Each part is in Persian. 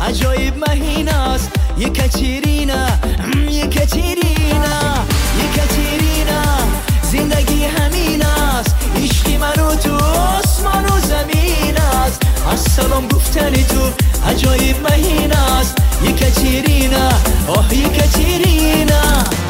عجایب مهین است. یکچیرینا یکچیرینا یکچیرینا زندگی همین است. عشقی منو تو آسمان و زمین است. السلام گفتنی تو عجایب مهین است. یکچیرینا آه یکچیرینا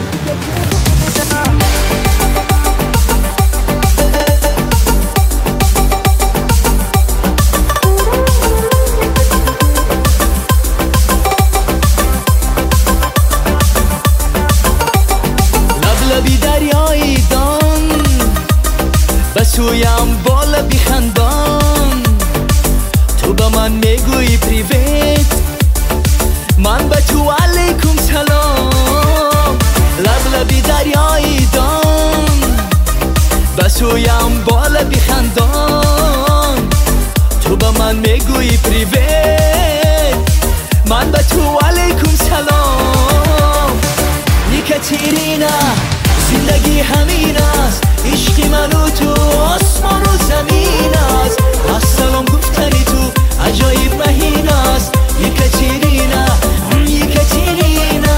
لبی دریایی دان بسویم بالا بیخندان. تو به من میگویی پریویت من به تو علیکم سلام. لبی دریایی دان بسویم بالا بیخندان. تو به من میگویی پریویت من به تو علیکم سلام. یکچیرینا زندگی همین است. عشقی منو تو آسمان و زمین است. السلام گفتنی تو عجایب مهین است. یکچیرینا یکچیرینا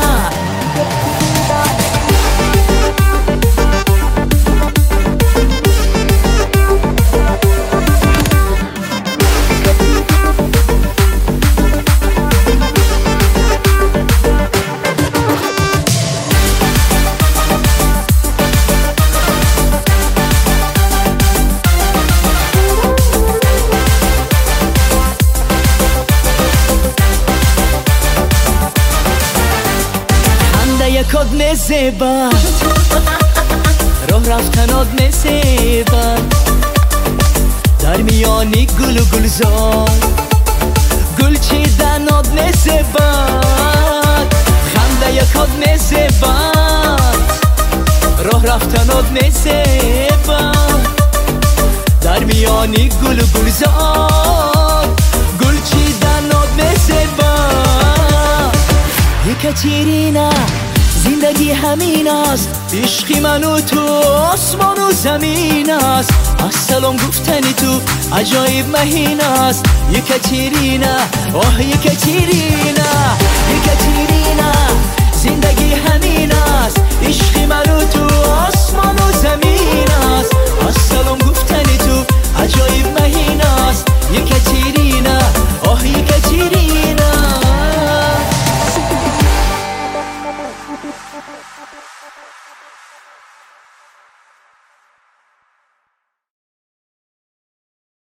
یکاد نزیبد راه رفتناد نزیبد. در میانی گل و گلزار گل چیدناد نزیبد. خنده یکاد نزیبد راه رفتناد نزیبد. در میانی گل و گلزار گل چیدناد نزیبد. یکچیرینا زندگی همین است. عشقی منو تو آسمان و زمین است. السلام گفتنی تو عجایب مهین است. یکچیرینا آه یکچیرینا یکچیرینا زندگی همین است. عشقی منو تو آسمان و زمین است. السلام گفتنی تو عجایب مهین است. یکچیرینا آه یکچیرینا